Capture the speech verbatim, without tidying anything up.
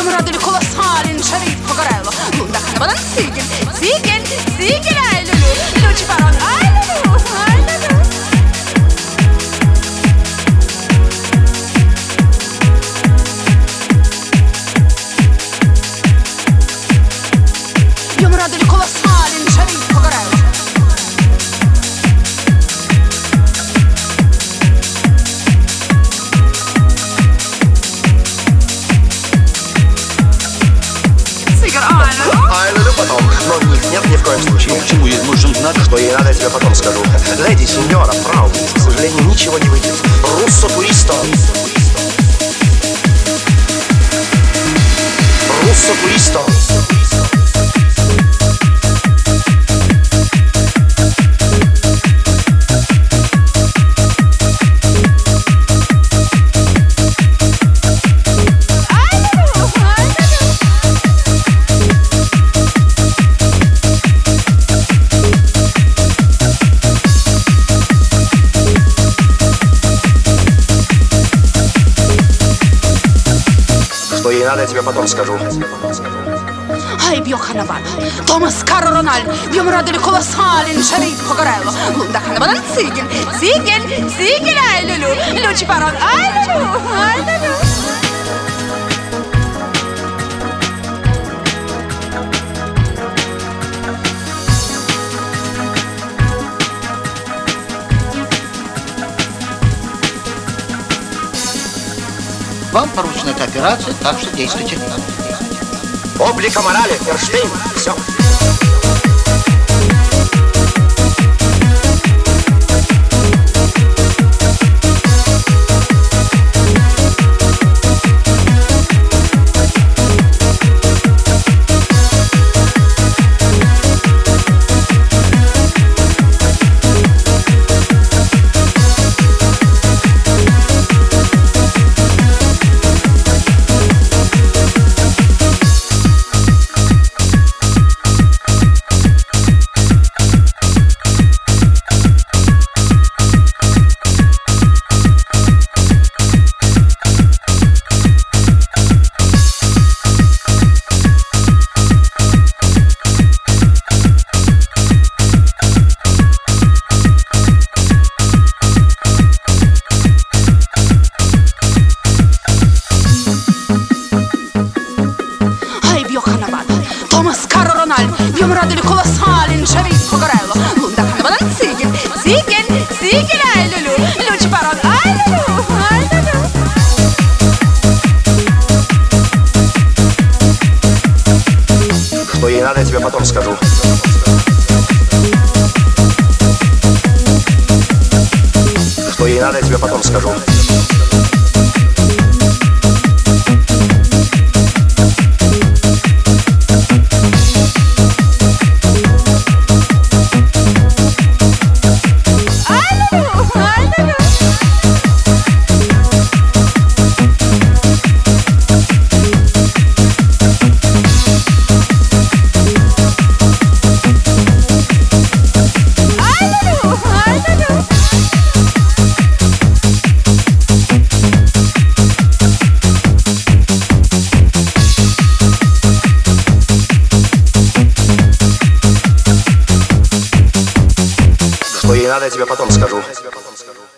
Юмор радует колоссален, шарит погорело. Лунда ханабадан сигель, сигель, сигель, ай люлю. Лючи парон, ай люлю, ай люлю. Юмор радует колоссален, шарит погорело. Потом, но в них нет ни в коем случае. Ну почему? Ей нужно знать. Что ей надо, я тебе потом скажу. Леди, сеньора, фрау, к сожалению, ничего не выйдет. Руссо туристо. Руссо туристо. Что ей надо, я тебе потом скажу. Ай, бьё ханабан, Томас Каро Рональ, юмор радует колоссален, шарит погорело. Лунда ханабадан сигель, сигель, сигель, ай люлю. Лючи парон, ай люлю, ай люлю. Вам поручена эта операция, так что действуйте. Облика морали, Эрштейн, все. Томас Каро Рональ, юмор радует колоссален, шарит погорело. Лунда ханабадан сигель, сигель, сигель, ай люлю. Лючи парон, ай люлю, ай люлю. Что ей надо, я тебе потом скажу. Что ей надо, я тебе потом скажу. Что ей надо, я тебе потом скажу.